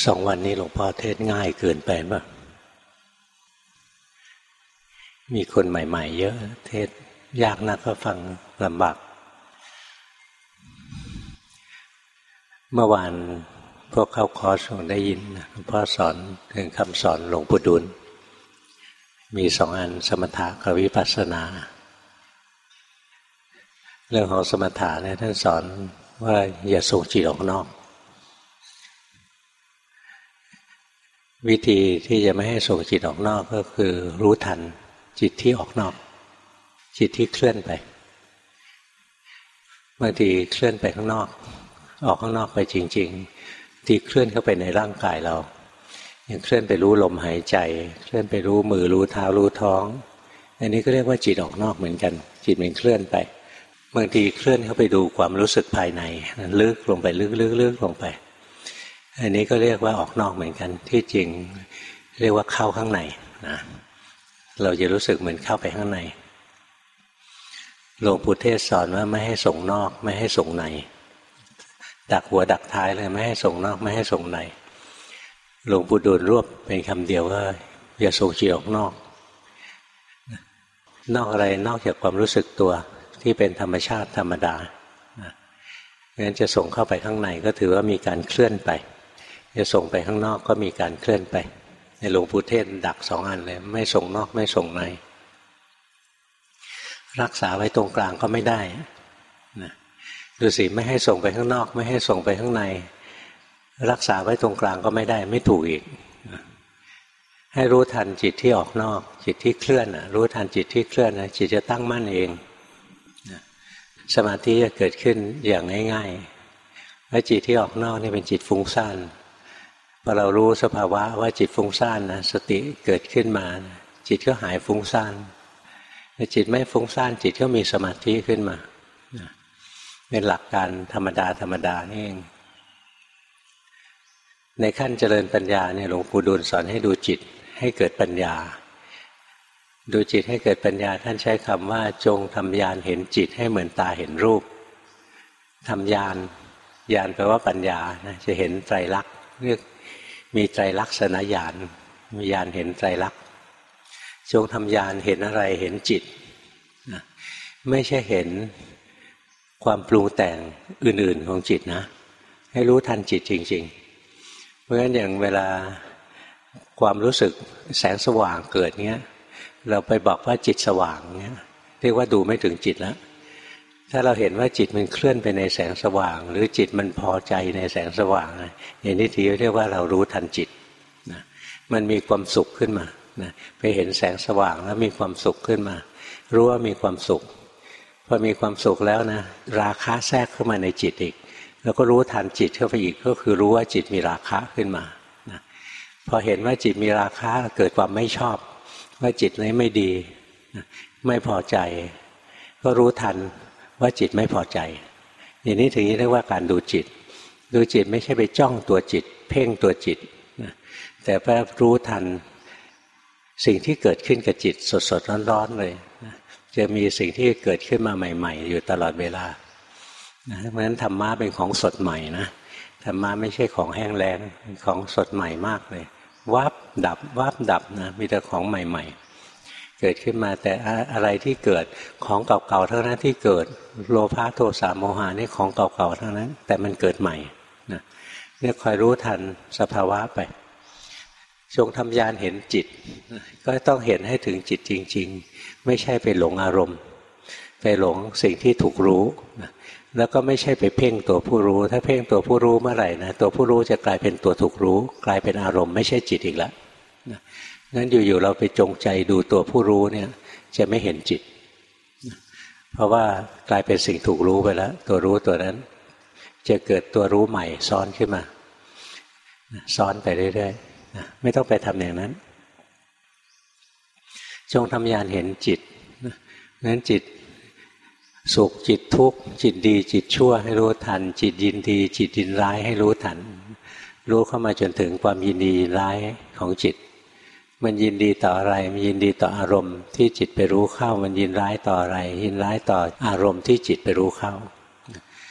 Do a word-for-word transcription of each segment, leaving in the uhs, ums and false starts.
สองวันนี้หลวงพ่อเทศง่ายเกินไปป่ะมีคนใหม่ๆเยอะเทศยากนักก็ฟังลำบากเมื่อวานพวกเข้าคอร์สคงได้ยินหลวงพ่อสอนถึงคำสอนหลวงปู่ดูลมีสองอันสมถะกับวิปัสสนาเรื่องของสมถะเนี่ยท่านสอนว่าอย่าส่งจิตออกนอกวิธีที่จะไม่ให้ส่งจิตออกนอกก็คือรู้ทันจิตที่ออกนอกจิตที่เคลื่อนไปบางทีเคลื่อนไปข้างนอกออกข้างนอกไปจริงๆที่เคลื่อนเข้าไปในร่างกายเราอย่างเคลื่อนไปรู้ลมหายใจเคลื่อนไปรู้มือรู้เท้ารู้ท้องอันนี้ก็เรียกว่าจิตออกนอกเหมือนกันจิตมันเคลื่อนไปบางทีเคลื่อนเข้าไปดูความรู้สึกภายในลึกลงไปลึกๆๆลงไปอันนี้ก็เรียกว่าออกนอกเหมือนกันที่จริงเรียกว่าเข้าข้างในนะเราจะรู้สึกเหมือนเข้าไปข้างในหลวงปู่เทศสอนว่าไม่ให้ส่งนอกไม่ให้ส่งในดักหัวดักท้ายเลยไม่ให้ส่งนอกไม่ให้ส่งในหลวงปู่ดูลรวบเป็นคำเดียวว่าอย่าส่งจิตออกนอกนอกอะไรนอกจากความรู้สึกตัวที่เป็นธรรมชาติธรรมดาเพราะฉะนั้นจะส่งเข้าไปข้างในก็ถือว่ามีการเคลื่อนไปจะส่งไปข้างนอกก็มีการเคลื่อนไปในหลวงปู่เทศดักสองอันเลยไม่ส่งนอกไม่ส่งในรักษาไว้ตรงกลางก็ไม่ได้นะดูสิไม่ให้ส่งไปข้างนอกไม่ให้ส่งไปข้างในรักษาไว้ตรงกลางก็ไม่ได้ไม่ถูกอีกนะให้รู้ทันจิตที่ออกนอกจิตที่เคลื่อนนะรู้ทันจิตที่เคลื่อนนะจิตจะตั้งมั่นเองนะสมาธิจะเกิดขึ้นอย่างง่ายๆและจิตที่ออกนอกนี่เป็นจิตฟุ้งซ่านพอเรารู้สภาวะว่าจิตฟุ้งซ่านนะสติเกิดขึ้นมาจิตก็หายฟุ้งซ่านถ้าจิตไม่ฟุ้งซ่านจิตก็มีสมาธิขึ้นมาเป็นหลักการธรรมดาธรรมดานี่เองในขั้นเจริญปัญญาเนี่ยหลวงปู่ดูลสอนให้ดูจิตให้เกิดปัญญาดูจิตให้เกิดปัญญาท่านใช้คำว่าจงทำญาณเห็นจิตให้เหมือนตาเห็นรูปทำญาณญาณแปลว่าปัญญานะจะเห็นไตรลักษณ์เรียกมีไตรลักษณญาณมีญาณเห็นไตรลักษณ์จงทำญาณเห็นอะไรเห็นจิตนะไม่ใช่เห็นความปรุงแต่งอื่นๆของจิตนะให้รู้ทันจิตจริงๆเพราะฉะนั้นอย่างเวลาความรู้สึกแสงสว่างเกิดเงี้ยเราไปบอกว่าจิตสว่างเงี้ยเรียกว่าดูไม่ถึงจิตแล้วถ้าเราเห็นว่าจิตมันเคลื่อนไปในแสงสว่างหรือจิตมันพอใจในแสงสว่างอย่างนี้ทีเรียกว่าเรารู้ทันจิตนะมันมีความสุขขึ้นมานะไปเห็นแสงสว่างแล้วมีความสุขขึ้นมารู้ว่ามีความสุขพอมีความสุขแล้วนะราคะแทรกเข้ามาในจิตอีกแล้วก็รู้ทันจิตเข้าไปอีกก็คือรู้ว่าจิตมีราคะขึ้นมานะพอเห็นว่าจิตมีราคะเกิดความไม่ชอบว่าจิตนี้ไม่ดีนะไม่พอใจก็รู้ทันว่าจิตไม่พอใจอย่างนี้ถึงเรียกว่าการดูจิตดูจิตไม่ใช่ไปจ้องตัวจิตเพ่งตัวจิตนะแต่แค่รู้ทันสิ่งที่เกิดขึ้นกับจิตสดๆร้อนๆเลยนะจะมีสิ่งที่เกิดขึ้นมาใหม่ๆอยู่ตลอดเวลานะเพราะฉะนั้นธรรมะเป็นของสดใหม่นะธรรมะไม่ใช่ของแห้งแล้งเป็นของสดใหม่มากเลยวับดับวับดับนะมีแต่ของใหม่ๆเกิดขึ้นมาแต่อะไรที่เกิดของเก่าๆเท่านั้นที่เกิดโลภะโทสะโมหะนี่ของเก่าๆทั้งนั้นแต่มันเกิดใหม่นะเนี่ยคอยรู้ทันสภาวะไปจงทำญาณเห็นจิตก็ต้องเห็นให้ถึงจิตจริงๆไม่ใช่ไปหลงอารมณ์ไปหลงสิ่งที่ถูกรู้นะแล้วก็ไม่ใช่ไปเพ่งตัวผู้รู้ถ้าเพ่งตัวผู้รู้เมื่อไหร่นะตัวผู้รู้จะกลายเป็นตัวถูกรู้กลายเป็นอารมณ์ไม่ใช่จิตอีกแล้วนะงั้นอยู่ๆเราไปจงใจดูตัวผู้รู้เนี่ยจะไม่เห็นจิตนะเพราะว่ากลายเป็นสิ่งถูกรู้ไปแล้วตัวรู้ตัวนั้นจะเกิดตัวรู้ใหม่ซ้อนขึ้นมาซ้อนไปเรื่อยๆนะไม่ต้องไปทำอย่างนั้นจงทำญาณเห็นจิตนะงั้นจิตสุขจิตทุกข์จิตดีจิตชั่วให้รู้ทันจิตยินดีจิตยินร้ายให้รู้ทันรู้เข้ามาจนถึงความยินดียินร้ายของจิตมันยินดีต่ออะไรมันยินดีต่ออารมณ์ที่จิตไปรู้เข้ามันยินร้ายต่ออะไรยินร้ายต่ออารมณ์ที่จิตไปรู้เข้า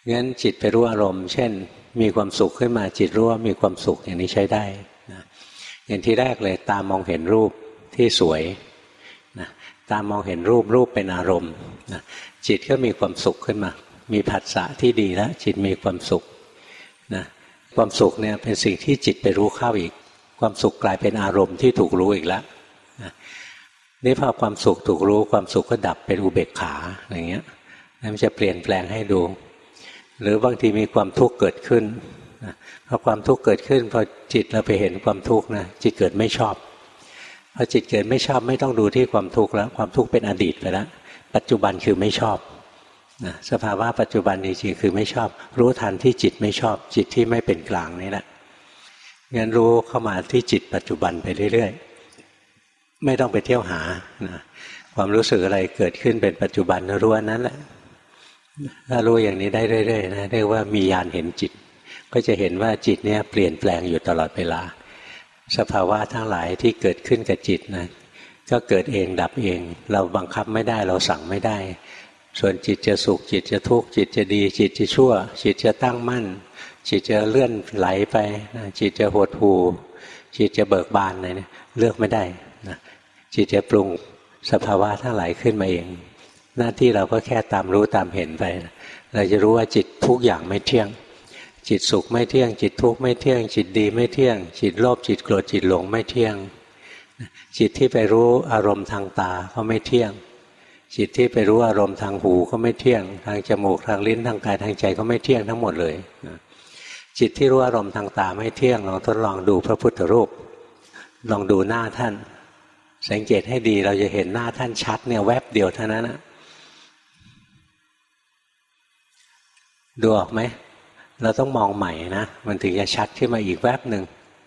งั้นจิตไปรู้อารมณ์เช่นมีความสุขขึ้นมาจิตรู้ว่ามีความสุขอย่างนี้ใช้ได้นะอย่างที่แรกเลยตามองเห็นรูปที่สวยนะตามองเห็นรูปรูปเป็นอารมณ์นะจิตก็มีความสุขขึ้นมามีผัสสะที่ดีแล้วจิตมีความสุขนะความสุขเนี่ยเป็นสิ่งที่จิตไปรู้เข้าอีกความสุขกลายเป็นอารมณ์ที่ถูกรู้อีกแล้วนะนี่พอความสุขถูกรู้ความสุขก็ดับเป็นอุเบกขาอย่างเงี้ยนั่นมันจะเปลี่ยนแปลงให้ดูหรือบางทีมีความทุกข์เกิดขึ้นนะพอความทุกข์เกิดขึ้นพอจิตเราไปเห็นความทุกข์นะจิตเกิดไม่ชอบพอจิตเกิดไม่ชอบไม่ต้องดูที่ความทุกข์แล้วความทุกข์เป็นอดีตไปแล้วปัจจุบันคือไม่ชอบนะสภาวะปัจจุบันจริงๆคือไม่ชอบรู้ทันที่จิตไม่ชอบจิตที่ไม่เป็นกลางนี่แหละงั้นรู้เข้ามาที่จิตปัจจุบันไปเรื่อยๆไม่ต้องไปเที่ยวหานะความรู้สึกอะไรเกิดขึ้นเป็นปัจจุบันรู้ว่านั้นแหละถ้ารู้อย่างนี้ได้เรื่อยๆนะเรียกว่ามีญาณเห็นจิตก็จะเห็นว่าจิตเนี่ยเปลี่ยนแปลงอยู่ตลอดเวลาสภาวะทั้งหลายที่เกิดขึ้นกับจิตนะก็เกิดเองดับเองเราบังคับไม่ได้เราสั่งไม่ได้ส่วนจิตจะสุขจิตจะทุกข์จิตจะดีจิตจะชั่วจิตจะตั้งมั่นจิตจะเลื่อนไหลไปจิตจะหดหู่จิตจะเบิกบานอะไรเนี่ยเลือกไม่ได้นะจิตจะปรุงสภาวะทั้งหลายขึ้นมาเองหน้าที่เราก็แค่ตามรู้ตามเห็นไปเราจะรู้ว่าจิตทุกอย่างไม่เที่ยงจิตสุขไม่เที่ยงจิตทุกข์ไม่เที่ยงจิตดีไม่เที่ยงจิตโลภจิตโกรธจิตหลงไม่เที่ยงจิตที่ไปรู้อารมณ์ทางตาก็ไม่เที่ยงจิตที่ไปรู้อารมณ์ทางหูก็ไม่เที่ยงทางจมูกทางลิ้นทางกายทางใจก็ไม่เที่ยงทั้งหมดเลยจิตที่รู้อารมณ์ทางตาไม่เที่ยงลองทดลองดูพระพุทธรูปลองดูหน้าท่านสังเกตให้ดีเราจะเห็นหน้าท่านชัดเนี่ยแวบเดียวเท่านั้นนะดูออกไหมเราต้องมองใหม่นะมันถึงจะชัดขึ้นมาอีกแวบหนึ่ง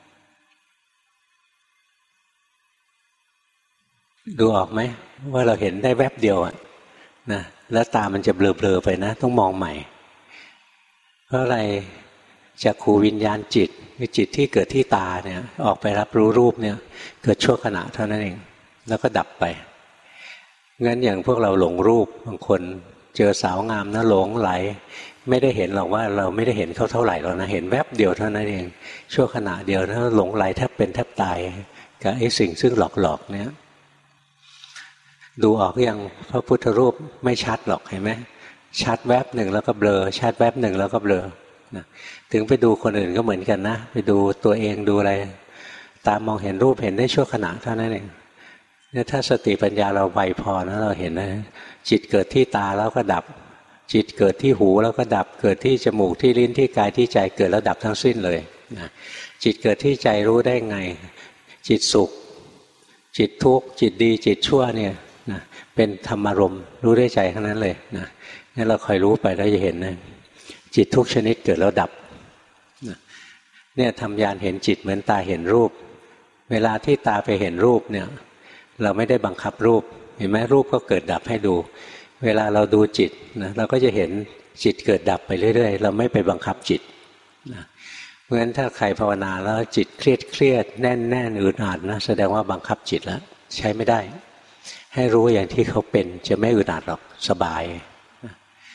ดูออกไหมว่าเราเห็นได้แวบเดียวอ่ะนะแล้วตามันจะเบลอๆไปนะต้องมองใหม่เพราะอะไรจักขูวิญญาณจิตคือจิตที่เกิดที่ตาเนี่ยออกไปรับรู้รูปเนี่ยเกิดชั่วขณะเท่านั้นเองแล้วก็ดับไปงั้นอย่างพวกเราหลงรูปบางคนเจอสาวงามนะหลงไหลไม่ได้เห็นหรอกว่าเราไม่ได้เห็นเขาเท่าไหร่หรอกนะเห็นแวบเดียวเท่านั้นเองชั่วขณะเดียวนะหลงไหลแทบเป็นแทบตายกับไอ้สิ่งซึ่งหลอกๆเนี่ยดูออกยังพระพุทธรูปไม่ชัดหรอกเห็นไหมชัดแวบหนึ่งแล้วก็เบลอชัดแวบหนึ่งแล้วก็เบลอนะถึงไปดูคนอื่นก็เหมือนกันนะไปดูตัวเองดูอะไรตามองเห็นรูปเห็นได้ชั่วขณะเท่านั้นเองเนี่ยถ้าสติปัญญาเราไวพอนะเราเห็นนะจิตเกิดที่ตาแล้วก็ดับจิตเกิดที่หูแล้วก็ดับเกิดที่จมูกที่ลิ้นที่กายที่ใจเกิดแล้วดับทั้งสิ้นเลยนะจิตเกิดที่ใจรู้ได้ไงจิตสุขจิตทุกข์จิตดีจิตชั่วเนี่ยนะเป็นธรรมารมณ์รู้ได้ใจทั้งนั้นเลยนะงั้นเราคอยรู้ไปแล้วจะเห็นนะจิตทุกชนิดเกิดแล้วดับนะเนี่ยทำญาณเห็นจิตเหมือนตาเห็นรูปเวลาที่ตาไปเห็นรูปเนี่ยเราไม่ได้บังคับรูปเห็นไหมรูปก็เกิดดับให้ดูเวลาเราดูจิตนะเราก็จะเห็นจิตเกิดดับไปเรื่อยๆเราไม่ไปบังคับจิตนะเพราะฉะนั้นถ้าใครภาวนาแล้วจิตเครียดเครียดแน่นแน่นอึดอัดนะแสดงว่าบังคับจิตแล้วใช้ไม่ได้ให้รู้อย่างที่เขาเป็นจะไม่อึดอัดหรอกสบายนะ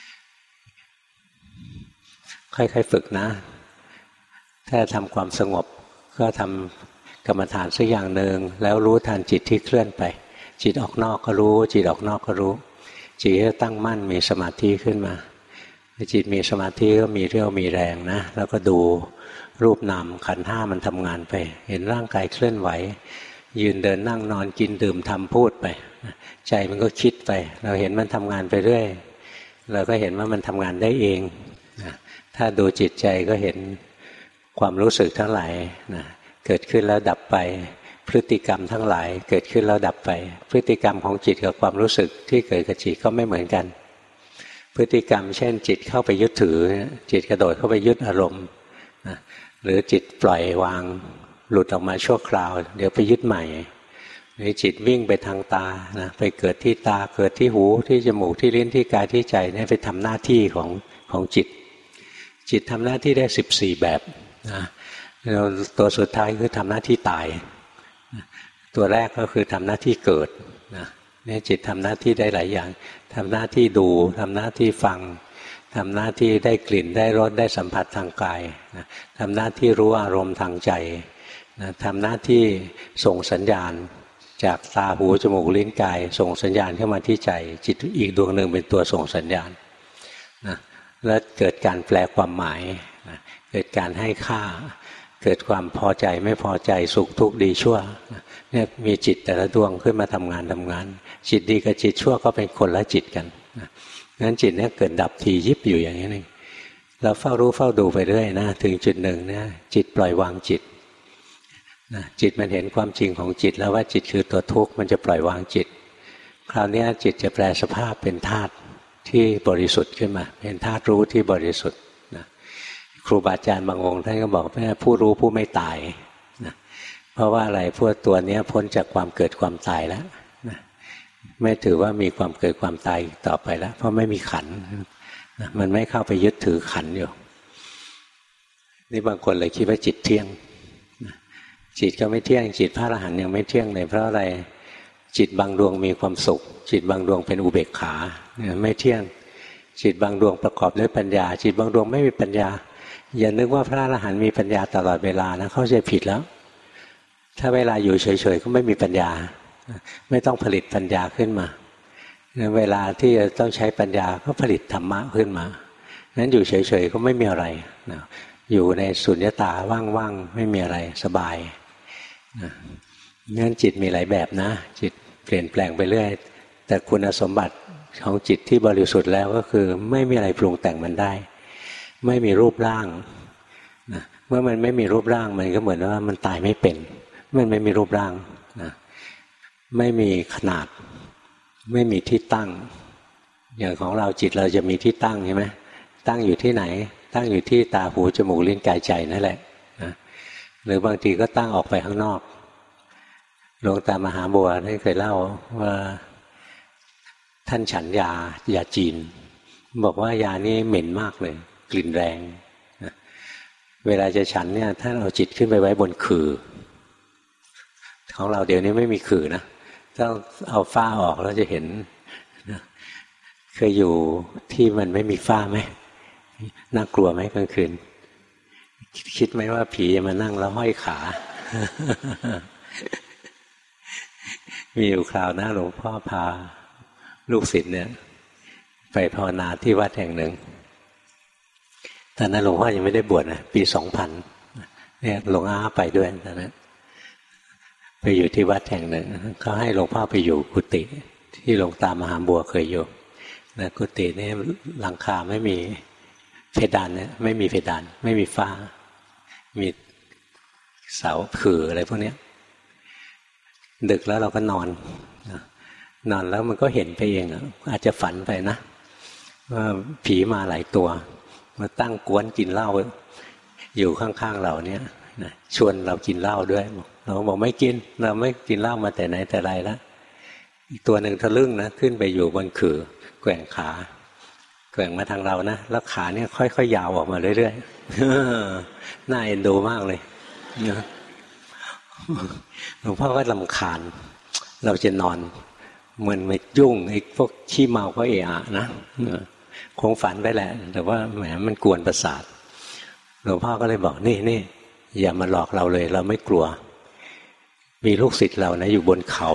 ค่อยๆฝึกนะถ้าทำความสงบก็ทำกรรมฐานสักอย่างหนึ่งแล้วรู้ทันจิตที่เคลื่อนไปจิตออกนอกก็รู้จิตออกนอกก็รู้จิตจะตั้งมั่นมีสมาธิขึ้นมาจิตมีสมาธิก็มีเรี่ยวมีแรงนะแล้วก็ดูรูปนามขันธ์ห้ามันทำงานไปเห็นร่างกายเคลื่อนไหวยืนเดินนั่งนอนกินดื่มทำพูดไปใจมันก็คิดไปเราเห็นมันทำงานไปเรื่อยเราก็เห็นว่ามันทำงานได้เองถ้าดูจิตใจก็เห็นความรู้สึกทั้งหลายนะเกิดขึ้นแล้วดับไปพฤติกรรมทั้งหลายเกิดขึ้นแล้วดับไปพฤติกรรมของจิตกับความรู้สึกที่เกิดกับจิตก็ไม่เหมือนกันพฤติกรรมเช่นจิตเข้าไปยึดถือจิตกระโดดเข้าไปยึดอารมณ์นะหรือจิตปล่อยวางหลุดออกมาชั่วคราวเดี๋ยวไปยึดใหม่หรือจิตวิ่งไปทางตานะไปเกิดที่ตาเกิดที่หูที่จมูกที่ลิ้นที่กายที่ใจนี่ไปทำหน้าที่ของของจิตจิตทำหน้าที่ได้สิบสี่แบบนะตัวสุดท้ายคือทำหน้าที่ตายตัวแรกก็คือทำหน้าที่เกิดนะเนี่ยจิตทำหน้าที่ได้หลายอย่างทำหน้าที่ดูทำหน้าที่ฟังทำหน้าที่ได้กลิ่นได้รสได้สัมผัสทางกายนะทำหน้าที่รู้อารมณ์ทางใจนะทำหน้าที่ส่งสัญญาณจากตาหูจมูกลิ้นกายส่งสัญญาณเข้ามาที่ใจจิตอีกดวงหนึ่งเป็นตัวส่งสัญญาณนะแล้วเกิดการแปลความหมายนะเกิดการให้ค่าเกิดความพอใจไม่พอใจสุขทุกข์ดีชั่วเนี่ยมีจิตแต่ละดวงขึ้นมาทำงานทำงานจิตดีกับจิตชั่วก็เป็นคนละจิตกันนะงั้นจิตเนี่ยเกิดดับทียิบอยู่อย่างนี้นึงเราเฝ้ารู้เฝ้าดูไปเรื่อยนะถึงจุดหนึ่งเนี่ยจิตปล่อยวางจิตนะจิตมันเห็นความจริงของจิตแล้วว่าจิตคือตัวทุกข์มันจะปล่อยวางจิตคราวนี้จิตจะแปลสภาพเป็นธาตุที่บริสุทธิ์ขึ้นมาเป็นธาตุรู้ที่บริสุทธิ์นะครูบาอาจารย์บางองค์ท่านก็บอกว่าผู้รู้ผู้ไม่ตายนะเพราะว่าอะไรพวกตัวนี้พ้นจากความเกิดความตายแล้วนะไม่ถือว่ามีความเกิดความตายต่อไปแล้วเพราะไม่มีขันธ์นะมันไม่เข้าไปยึดถือขันธ์อยู่นี่บางคนเลยคิดว่าจิตเที่ยงนะจิตก็ไม่เที่ยงจิตพระอรหันต์ยังไม่เที่ยงเลยเพราะอะไรจิตบางดวงมีความสุขจิตบางดวงเป็นอุเบกขาเนี่ยไม่เที่ยงจิตบางดวงประกอบด้วยปัญญาจิตบางดวงไม่มีปัญญาอย่านึกว่าพระอรหันต์มีปัญญาตลอดเวลานะเข้าใจผิดแล้วถ้าเวลาอยู่เฉยๆก็ไม่มีปัญญาไม่ต้องผลิตปัญญาขึ้นมาเวลาที่จะต้องใช้ปัญญาก็ผลิตธรรมะขึ้นมานั้นอยู่เฉยๆก็ไม่มีอะไรนะอยู่ในสุญญตาว่างๆไม่มีอะไรสบายนะงั้นจิตมีหลายแบบนะจิตเปลี่ยนแปลงไปเรื่อยแต่คุณสมบัติของจิตที่บริสุทธิ์แล้วก็คือไม่มีอะไรปรุงแต่งมันได้ไม่มีรูปร่างนะเมื่อมันไม่มีรูปร่างมันก็เหมือนว่ามันตายไม่เป็นมันไม่มีรูปร่างนะไม่มีขนาดไม่มีที่ตั้งอย่างของเราจิตเราจะมีที่ตั้งใช่ไหมตั้งอยู่ที่ไหนตั้งอยู่ที่ตาหูจมูกลิ้นกายใจนั่นแหละนะหรือบางทีก็ตั้งออกไปข้างนอกหลวงตามหาบัวท่านเคยเล่าว่าท่านฉันยายาจีนบอกว่ายานี้เหม็นมากเลยกลิ่นแรงนะเวลาจะฉันเนี่ยท่านเอาจิตขึ้นไปไว้บนขื่อของเราเดี๋ยวนี้ไม่มีขื่อนะต้องเอาฝ้าออกแล้วจะเห็นนะเคยอยู่ที่มันไม่มีฝ้าไหมน่ากลัวไหมกลางคืนคิดไหมว่าผีมานั่งแล้วห้อยขา มีอยู่คราวนะหลวงพ่อพาลูกศิษย์เนี่ยไปภาวนาที่วัดแห่งหนึ่งตอนนั้นหลวงพ่อยังไม่ได้บวชนะปีสองพันเนี่ยหลวงอาไปด้วยตอนนั้นไปอยู่ที่วัดแห่งหนึ่งเขาให้หลวงพ่อไปอยู่กุฏิที่หลวงตามหาบัวเคยอยู่นะกุฏินี่หลังคาไม่มีเพดานเนี่ยไม่มีเพดานไม่มีฝ้ามีเสาขื่ออะไรพวกนี้ดึกแล้วเราก็นอนนอนแล้วมันก็เห็นไปเองอาจจะฝันไปนะว่าผีมาหลายตัวมาตั้งกวนกินเหล้าอยู่ข้างๆเราเนี่ยชวนเรากินเหล้าด้วยเราบอกไม่กินเราไม่กินเหล้ามาแต่ไหนแต่ไรแล้วอีกตัวหนึ่งทะลึ่งนะขึ้นไปอยู่บนขื่อแกว่งขาแกว่งมาทางเรานะแล้วขาเนี่ยค่อยๆยาวออกมาเรื่อยๆน่าเอ็นดูมากเลยหลวงพ่อก็รำคาญเราจะนอนเหมือนไม่ยุ่งไอ้พวกขี้เมาก็เอะอะนะคงฝันไปแหละแต่ว่าแหมมันกวนประสาทหลวงพ่อก็เลยบอกนี่นี่อย่ามาหลอกเราเลยเราไม่กลัวมีลูกศิษย์เรานะอยู่บนเขา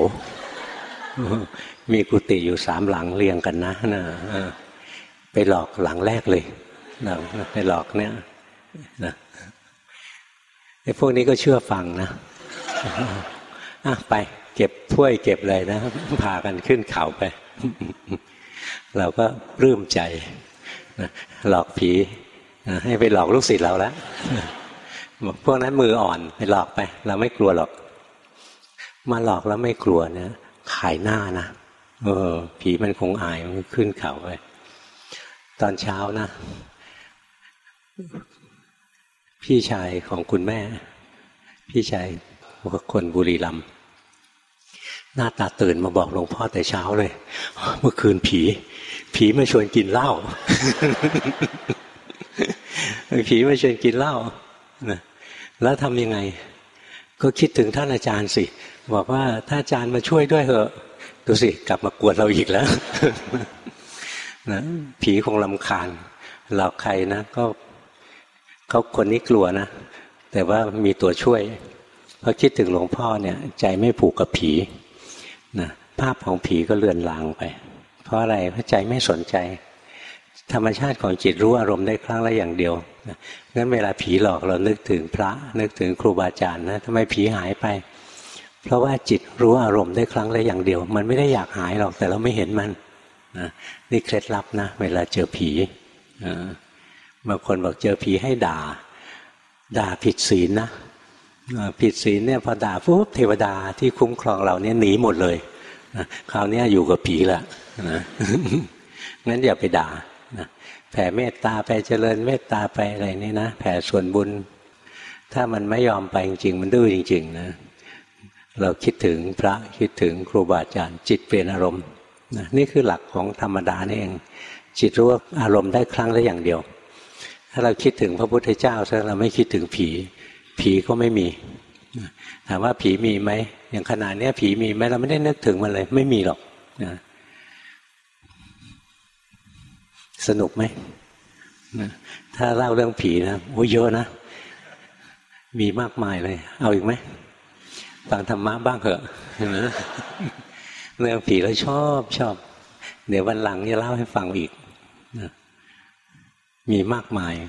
มีกุฏิอยู่สามหลังเรียงกันนะนะไปหลอกหลังแรกเลยไปหลอกเนี่ยนะไอ้พวกนี้ก็เชื่อฟังนะอ่ะไปเก็บถ้วยเก็บอะไรนะพากันขึ้นเขาไปเราก็ปลื้มใจนะหลอกผีนะให้ไปหลอกลูกศิษย์เราแล้วบอกพวกนั้นมืออ่อนไปหลอกไปเราไม่กลัวหรอกมาหลอกแล้วไม่กลัวเนี่ยขายหน้านะเออผีมันคงอายมันขึ้นเขาไปตอนเช้านะพี่ชายของคุณแม่พี่ชายคนบุรีรัมย์หน้าตาตื่นมาบอกหลวงพ่อแต่เช้าเลยเมื่อคืนผีผีมาชวนกินเหล้า ผีมาชวนกินเหล้าแล้วทำยังไงก็คิดถึงท่านอาจารย์สิบอกว่าถ้าอาจารย์มาช่วยด้วยเหอะดูสิกลับมากวนเราอีกแล้วนะผีคงรำคาญหลอกใครนะก็เขาคนนี้กลัวนะแต่ว่ามีตัวช่วยพอคิดถึงหลวงพ่อเนี่ยใจไม่ผูกกับผีนะภาพของผีก็เลือนลางไปเพราะอะไรเพราะใจไม่สนใจธรรมชาติของจิตรู้อารมณ์ได้ครั้งละอย่างเดียวนะงั้นเวลาผีหลอกเรานึกถึงพระนึกถึงครูบาอาจารย์นะทำไมผีหายไปเพราะว่าจิตรู้อารมณ์ได้ครั้งละอย่างเดียวมันไม่ได้อยากหายหรอกแต่เราไม่เห็นมันนะนี่เคล็ดลับนะเวลาเจอผีบางคนบอกเจอผีให้ด่าด่าผิดศีลนะผิดศีลเนี่ยพอด่าปุ๊บเทวดาที่คุ้มครองเราเนี่ยหนีหมดเลยนะคราวนี้อยู่กับผีละนะงั้นอย่าไปด่านะแผ่เมตตาไปเจริญเมตตาไปอะไรนี่นะแผ่ส่วนบุญถ้ามันไม่ยอมไปจริงๆมันดื้อจริงๆนะเราคิดถึงพระคิดถึงครูบาอาจารย์จิตเปลี่ยนอารมณ์นะนี่คือหลักของธรรมดานี่เองจิตรู้ว่าอารมณ์ได้ครั้งละอย่างเดียวถ้าเราคิดถึงพระพุทธเจ้าถ้าเราไม่คิดถึงผีผีก็ไม่มีถามว่าผีมีไหมอย่างขนาดนี้ผีมีไหมเราไม่ได้นึกถึงมันเลยไม่มีหรอกนะสนุกไหมนะถ้าเล่าเรื่องผีนะโอ้เยอะนะมีมากมายเลยเอาอีกไหมฟังธรรมะบ้างเถอะนะเรื่องผีเราชอบชอบเดี๋ยววันหลังจะเล่าให้ฟังอีกนะมีมากมาย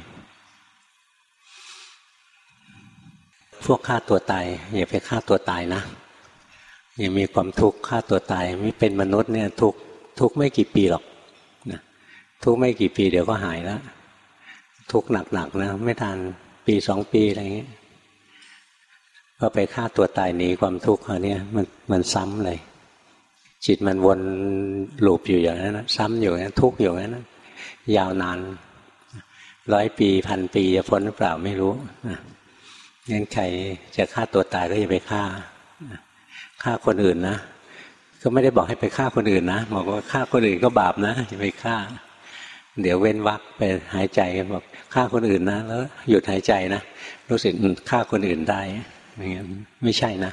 พวกฆ่าตัวตายอย่าไปฆ่าตัวตายนะอย่ามีความทุกข์ฆ่าตัวตายไม่เป็นมนุษย์เนี่ยทุกทุกไม่กี่ปีหรอกนะทุกไม่กี่ปีเดี๋ยวก็หายแล้วทุกหนักๆนะไม่ทันปีสองปีอะไรอย่างเงี้ยพอไปฆ่าตัวตายหนีความทุกข์เขาเนี่ยมันมันซ้ำเลยจิตมันวนลูปอยู่อย่างนั้นนะซ้ำอยู่อย่างนั้นทุกข์อยู่อย่างนั้นยาวนานร้อยปีพันปีจะพ้นหรือเปล่าไม่รู้งั้นใครจะฆ่าตัวตายก็อย่าไปฆ่าฆ่าคนอื่นนะก็ไม่ได้บอกให้ไปฆ่าคนอื่นนะบอกว่าฆ่าคนอื่นก็บาปนะอย่าไปฆ่าเดี๋ยวเว้นวรรคไปหายใจบอกฆ่าคนอื่นนะแล้วหยุดหายใจนะรู้สึกฆ่าคนอื่นได้อย่างเงี้ยไม่ใช่นะ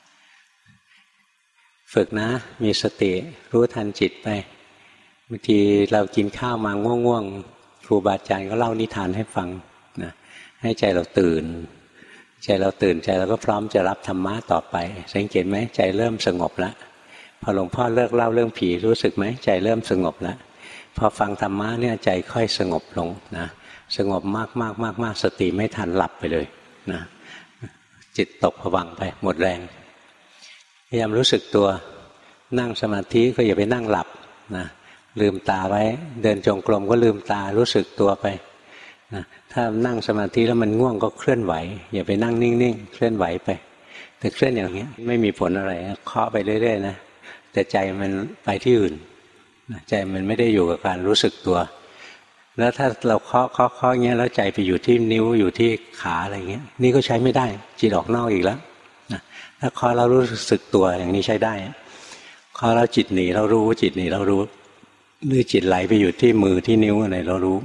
ฝึกนะมีสติรู้ทันจิตไปบางทีเรากินข้าวมาง่วงๆครูบาอาจารย์ก็เล่านิทานให้ฟังนะให้ใจเราตื่นใจเราตื่นใจเราก็พร้อมจะรับธรรมะต่อไปสังเกตไหมใจเริ่มสงบแล้วพอหลวงพ่อเลิกเล่าเรื่องผีรู้สึกไหมใจเริ่มสงบแล้วพอฟังธรรมะเนี่ยใจค่อยสงบลงนะสงบมากมากมากมากสติไม่ทันหลับไปเลยนะจิตตกผวังค์ไปหมดแรงพยายามรู้สึกตัวนั่งสมาธิก็อย่าไปนั่งหลับนะลืมตาไว้เดินจงกรมก็ลืมตารู้สึกตัวไปนะถ้านั่งสมาธิแล้วมันง่วงก็เคลื่อนไหวอย่าไปนั่งนิ่งๆเคลื่อนไหวไปแต่เคลื่อนอย่างนี้ไม่มีผลอะไรเคาะไปเรื่อยๆนะแต่ใจมันไปที่อื่นใจมันไม่ได้อยู่กับการรู้สึกตัวแล้วถ้าเราเคาะเคาะเคาะเงี้ยแล้วใจไปอยู่ที่นิ้วอยู่ที่ขาอะไรเงี้ยนี่ก็ใช้ไม่ได้จิตออกนอกอีกแล้วนะถ้าเคาะเรารู้สึกตัวอย่างนี้ใช้ได้เคาะแล้วจิตหนีเรารู้จิตหนีเรารู้หรือจิตไหลไปอยู่ที่มือที่นิ้วอะไรเรารู้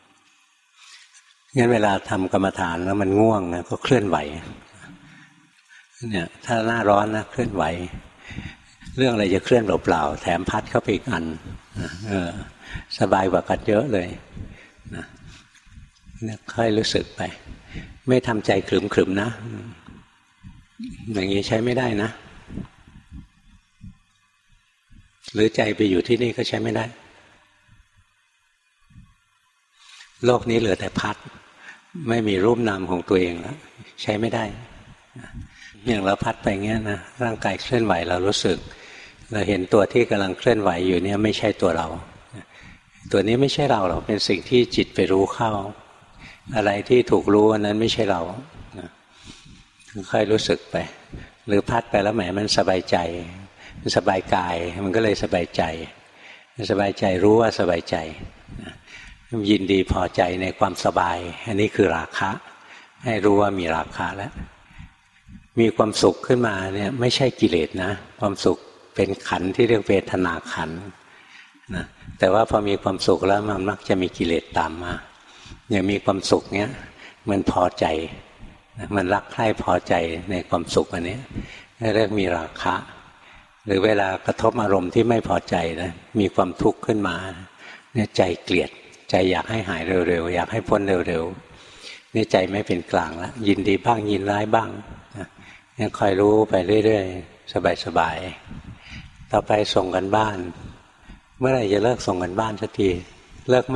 งั้นเวลาทำกรรมฐานแล้วมันง่วงนะก็เคลื่อนไหวเนี่ยถ้าหน้าร้อนนะเคลื่อนไหวเรื่องอะไรจะเคลื่อนเปล่าๆแถมพัดเข้าไปอีกอันเออสบายกว่ากันเยอะเลยนะค่อยรู้สึกไปไม่ทำใจขรึมๆนะอย่างนี้ใช้ไม่ได้นะหรือใจไปอยู่ที่นี่ก็ใช้ไม่ได้โลกนี้เหลือแต่พัดไม่มีรูปนามของตัวเองแล้วใช้ไม่ได้อย่างเราพัดไปเงี้ยนะร่างกายเคลื่อนไหวเรารู้สึกเราเห็นตัวที่กำลังเคลื่อนไหวอยู่เนี่ยไม่ใช่ตัวเราตัวนี้ไม่ใช่เราหรอกเป็นสิ่งที่จิตไปรู้เข้าอะไรที่ถูกรู้อันนั้นไม่ใช่เราค่อยรู้สึกไปหรือพัดไปแล้วแหมมันสบายใจมันสบายกายมันก็เลยสบายใจสบายใจรู้ว่าสบายใจยินดีพอใจในความสบายอันนี้คือราคะให้รู้ว่ามีราคะแล้วมีความสุขขึ้นมาเนี่ยไม่ใช่กิเลสนะความสุขเป็นขันธ์ที่เรียกเวทนาขันธ์นะแต่ว่าพอมีความสุขแล้วมันมักจะมีกิเลสตามมาอย่างมีความสุขเนี้ยมันพอใจมันรักใคร่พอใจในความสุขอันนี้เรียกมีราคะหรือเวลากระทบอารมณ์ที่ไม่พอใจนะมีความทุกข์ขึ้นมาเนี่ยใจเกลียดใจอยากให้หายเร็วๆอยากให้พ้นเร็วๆนี่ใจไม่เป็นกลางแล้วยินดีบ้างยินร้ายบ้างยังคอยรู้ไปเรื่อยๆสบายๆต่อไปส่งกันบ้านเมื่อไหร่จะเลิกส่งกันบ้านสักทีเลิกไหม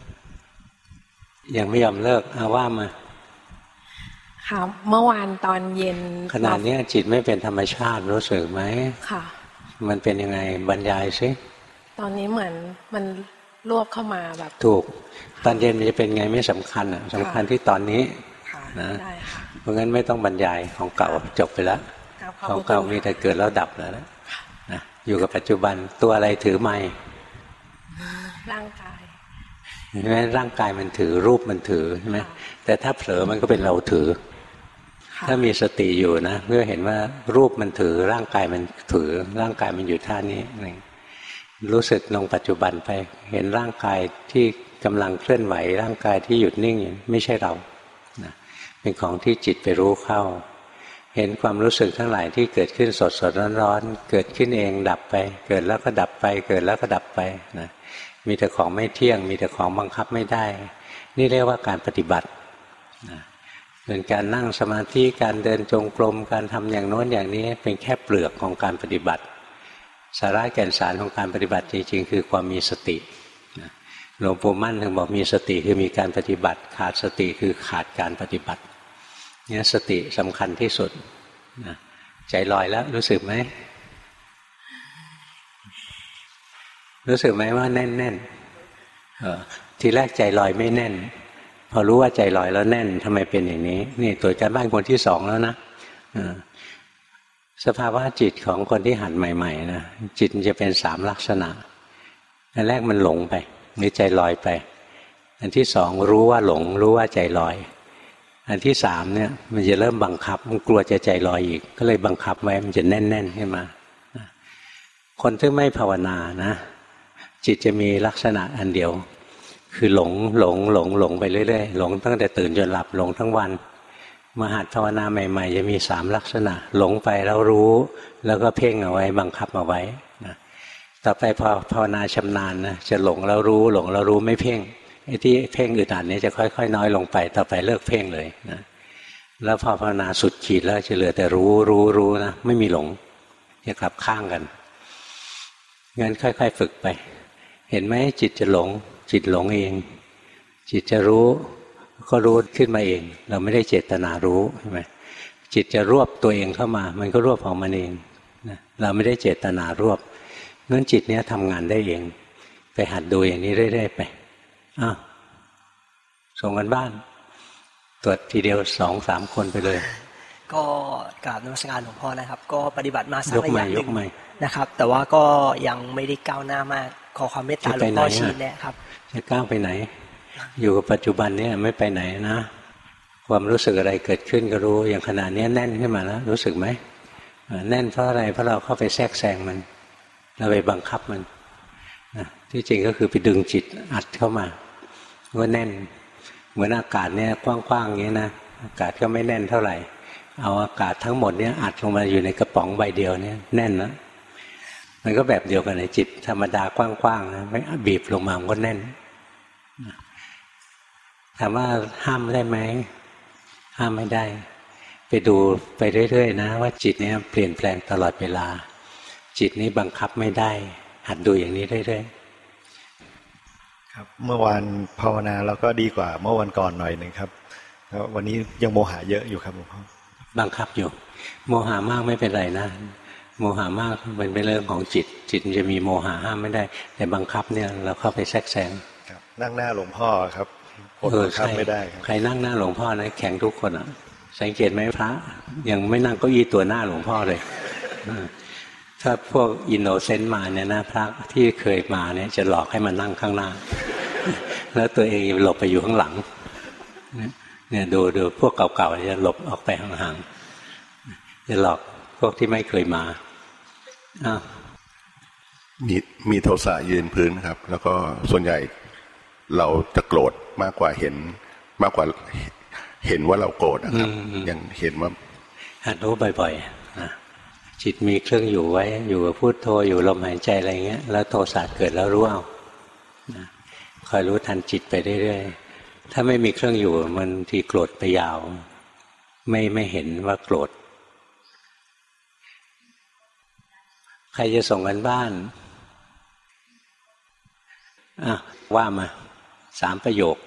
ยังไม่ยอมเลิกเอาว่ามาค่ะเมื่อวานตอนเย็นขณะนี้จิตไม่เป็นธรรมชาติรู้สึกไหมค่ะมันเป็นยังไงบรรยายซิตอนนี้เหมือนมันรวบเข้ามาแบบถูกตอนเย็นมันจะเป็นไงไม่สำคัญอ่ะสำคัญที่ตอนนี้นะเพราะงั้นไม่ต้องบรรยายของเก่าจบไปแล้วของเก่ามีแต่เกิดแล้วดับแล้วนะอยู่กับปัจจุบันตัวอะไรถือไม้ร่างกายใช่ไหมร่างกายมันถือรูปมันถือใช่ไหมแต่ถ้าเผลอมันก็เป็นเราถือถ้ามีสติอยู่นะเพื่อเห็นว่ารูปมันถือร่างกายมันถือร่างกายมันอยู่ท่านี้รู้สึกลงปัจจุบันไปเห็นร่างกายที่กำลังเคลื่อนไหวร่างกายที่หยุดนิ่งไม่ใช่เรานะเป็นของที่จิตไปรู้เข้าเห็นความรู้สึกทั้งหลายที่เกิดขึ้นสดสดร้อนๆเกิดขึ้นเองดับไปเกิดแล้วก็ดับไปเกิดแล้วก็ดับไปนะมีแต่ของไม่เที่ยงมีแต่ของบังคับไม่ได้นี่เรียกว่าการปฏิบัตินะเป็นการนั่งสมาธิการเดินจงกรมการทำอย่างโน้นอย่างนี้เป็นแค่เปลือกของการปฏิบัติสาระแก่นสารของการปฏิบัติจริงๆคือความมีสติหลวงปู่มั่นถึงบอกมีสติคือมีการปฏิบัติขาดสติคือขาดการปฏิบัติเนี่ยสติสำคัญที่สุดนะใจลอยแล้วรู้สึกไหมรู้สึกไหมว่าแน่นแน่นทีแรกใจลอยไม่แน่นพอรู้ว่าใจลอยแล้วแน่นทำไมเป็นอย่างนี้นี่ตัวการบ้านคนที่สองแล้วนะสภาวะจิตของคนที่หัดใหม่ๆนะจิตจะเป็นสามลักษณะอันแรกมันหลงไปหรือใจลอยไปอันที่สองรู้ว่าหลงรู้ว่าใจลอยอันที่สามเนี่ยมันจะเริ่มบังคับมันกลัวจะใจลอยอีกก็เลยบังคับไว้มันจะแน่นๆขึ้นมาคนที่ไม่ภาวนานะจิตจะมีลักษณะอันเดียวคือหลงหลงหลงหลงไปเรื่อยๆหลงตั้งแต่ตื่นจนหลับหลงทั้งวันมาหัดภาวนาใหม่ๆจะมีสามลักษณะหลงไปแล้วรู้แล้วก็เพ่งเอาไว้บังคับเอาไว้นะต่อไปพอภาวนาชำนาญนะจะหลงแล้วรู้หลงแล้วรู้ไม่เพ่งไอ้ที่เพ่งอึดอัดนี้จะค่อยๆน้อยลงไปต่อไปเลิกเพ่งเลยนะแล้วพอภาวนาสุดขีดแล้วจะเหลือแต่รู้รู้รู้นะไม่มีหลงจะกลับข้างกันงั้นค่อยๆฝึกไปเห็นไหมจิตจะหลงจิตหลงเองจิตจะรู้ก็รู้ขึ้นมาเองเราไม่ได้เจตนารู้ใช่ไหมจิตจะรวบตัวเองเข้ามามันก็รวบของมันเองนะเราไม่ได้เจตนารวบงั้นจิตเนี้ยทำงานได้เองไปหัดดูอย่างนี้เรื่อยๆไปอ้าวส่งกันบ้านตรวจทีเดียวสองสามคนไปเลยก็กราบนมัสการหลวงพ่อนะครับก็ปฏิบัติมาสักระยะหนึ่งนะครับแต่ว่าก็ยังไม่ได้ก้าวหน้ามากขอความเมตตาหลวงพ่อชี้แนะครับจะก้าวไปไหนอยู่กับปัจจุบันเนี่ยไม่ไปไหนนะความรู้สึกอะไรเกิดขึ้นก็รู้อย่างขณะนี้แน่นขึ้นมาแล้วรู้สึกไหมแน่นเพราะอะไรเพราะเราเข้าไปแทรกแซงมันเราไปบังคับมันนะที่จริงก็คือไปดึงจิตอัดเข้ามาว่าแน่นเหมือนอากาศเนี่ยกว้างๆอย่างนี้นะอากาศก็ไม่แน่นเท่าไหร่เอาอากาศทั้งหมดเนี่ยอัดลงมาอยู่ในกระป๋องใบเดียวเนี่ยแน่นแล้วมันก็แบบเดียวกันในจิตธรรมดากว้างๆนะไม่บีบลงมามันก็แน่นถามว่าห้ามได้ไหมห้ามไม่ได้ไปดูไปเรื่อยๆนะว่าจิตนี้เปลี่ยนแปลงตลอดเวลาจิตนี้บังคับไม่ได้หัดดูอย่างนี้เรื่อยๆครับเมื่อวานภาวนาแล้วก็ดีกว่าเมื่อวันก่อนหน่อยหนึ่งครับแล้ววันนี้ยังโมหะเยอะอยู่ครับหลวงพ่อบังคับอยู่โมหะมากไม่เป็นไรนะโมหะมากมันเป็นเรื่องของจิตจิตจะมีโมหะห้ามไม่ได้แต่บังคับเนี่ยเราเข้าไปแทรกแซงครับนั่งหน้าหลวงพ่อครับเออใช่ใครนั่งหน้าหลวงพ่อนะแข็งทุกคนอ่ะสังเกตไหมพระยังไม่นั่งเก้าอี้ตัวหน้าหลวงพ่อเลยถ้าพวกอินโนเซนต์มาเนี่ยนะพระที่เคยมาเนี่ยจะหลอกให้มันนั่งข้างหน้าแล้วตัวเองหลบไปอยู่ข้างหลังเนี่ยดูดูพวกเก่าๆจะหลบออกไปห่างๆจะหลอกพวกที่ไม่เคยมาอ้าวมีมีโทสะยืนพื้นครับแล้วก็ส่วนใหญ่เราจะโกรธมากกว่าเห็นมากกว่าเห็นว่าเราโกรธนะครับยังเห็นว่าหัดรู้บ่อยๆนะจิตมีเครื่องอยู่ไว้อยู่กับพุทโธอยู่ลมหายใจอะไรเงี้ยแล้วโทสะเกิดแล้วรู้เอานะคอยรู้ทันจิตไปเรื่อยๆถ้าไม่มีเครื่องอยู่มันทีโกรธไปยาวไม่ไม่เห็นว่าโกรธใครจะส่งกันบ้านอ่ะว่ามาสามประโยค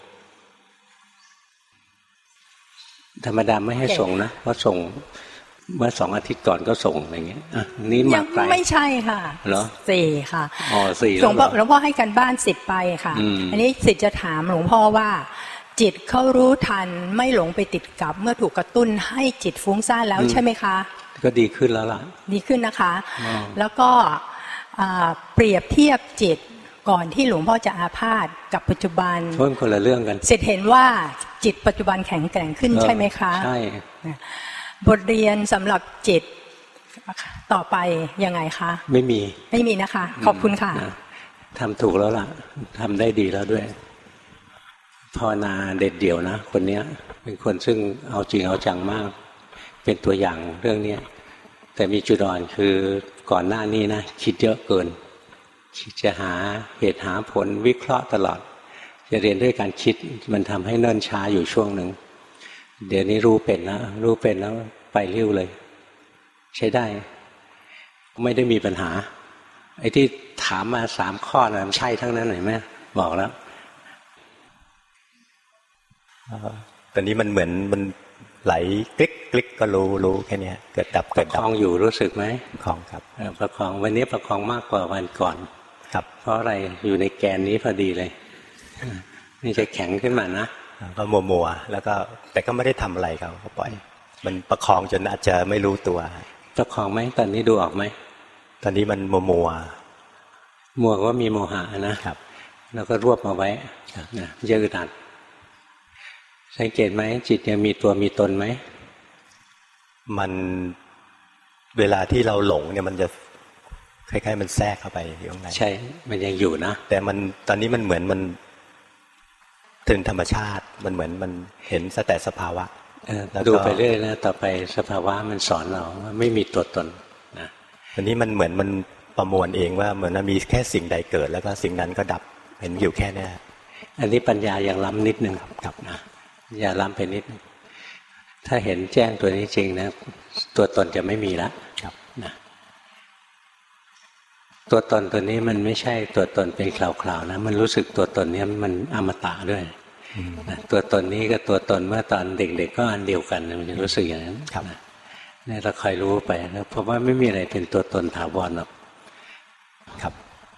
ธรรมดาไม่ให้ส่งนะเพราะส่งเมื่อสองอาทิตย์ก่อนก็ส่งอะไรเงี้ยอ่ะนี่มาไกลไม่ใช่ค่ะเหรอสี่ค่ะอ๋อสี่หลวงพ่อหลวงพ่อให้กันบ้านสิบไปค่ะอ, อันนี้สิทธิ์จะถามหลวงพ่อว่าจิตเขารู้ทันไม่หลงไปติดกับเมื่อถูกกระตุ้นให้จิตฟุ้งซ่านแล้วใช่ไหมคะก็ดีขึ้นแล้วล่ะดีขึ้นนะคะแล้วก็เปรียบเทียบจิตก่อนที่หลวงพ่อจะอาพาธกับปัจจุบันเพิ่มคนละเรื่องกันสิทธิ์เห็นว่าจิตปัจจุบันแข็งแกร่งขึ้นใช่ไหมคะใช่บทเรียนสำหรับจิตต่อไปยังไงคะไม่มีไม่มีนะคะขอบคุณค่ะทำถูกแล้วล่ะทำได้ดีแล้วด้วยภาวนาเด็ดเดี่ยวนะคนนี้เป็นคนซึ่งเอาจริงเอาจังมากเป็นตัวอย่างเรื่องนี้แต่มีจุดอ่อนคือก่อนหน้านี้นะคิดเยอะเกินจะหาเหตุหาผลวิเคราะห์ตลอดจะเรียนด้วยการคิดมันทำให้เนิ่นช้าอยู่ช่วงหนึ่งเดี๋ยวนี้รู้เป็นแล้วรู้เป็นแล้วไปเร็วเลยใช้ได้ไม่ได้มีปัญหาไอ้ที่ถามมาสามข้อนะมันใช่ทั้งนั้นเห็นไหมบอกแล้วตอนนี้มันเหมือนมันไหลคลิกคลิกก็รู้รู้แค่นี้เกิดดับเกิดดับประคองอยู่รู้สึกไหมประคองครับประคองวันนี้ประคองมากกว่าวันก่อนครับเพราะอะไรอยู่ในแกนนี้พอดีเลยนี่จะแข็งขึ้นมานะก็มัวมัวแล้วก็แต่ก็ไม่ได้ทำอะไรเขาก็ปล่อยมันประคองจนอาจจะไม่รู้ตัวประคองไหมตอนนี้ดูออกไหมตอนนี้มันมัวมัวมัวก็มีโมหะนะครับแล้วก็รวบมาไว้นะเยอะดัดสังเกตไหมจิตยังมีตัวมีตนไหมมันเวลาที่เราหลงเนี่ยมันจะคล้ายๆมันแทรกเข้าไปอยู่ข้างในใช่มันยังอยู่นะแต่มันตอนนี้มันเหมือนมันถึงธรรมชาติมันเหมือนมันเห็นแต่สภาวะดูไปเรื่อยนะต่อไปสภาวะมันสอนเราว่าไม่มีตัวตนนะอันนี้มันเหมือนมันประมวลเองว่าเหมือนมีแค่สิ่งใดเกิดแล้วก็สิ่งนั้นก็ดับเห็นอยู่แค่นี้อันนี้ปัญญายังล้ำนิดนึงครับนะอย่าล้ำไปนิดถ้าเห็นแจ้งตัวนี้จริงนะตัวตนจะไม่มีแล้วนะตัวตนตัวนี้มันไม่ใช่ตัวตนเป็นคราวๆนะมันรู้สึกตัวตนนี้มันอมตะด้วยนะตัวตนนี้กับตัวตนเมื่อตอนเด็กๆก็อันเดียวกันมันจะรู้สึกอย่างนั้นนะนี่เราคอยรู้ไปนะเพราะว่าไม่มีอะไรเป็นตัวตนถาวรหรอกครับ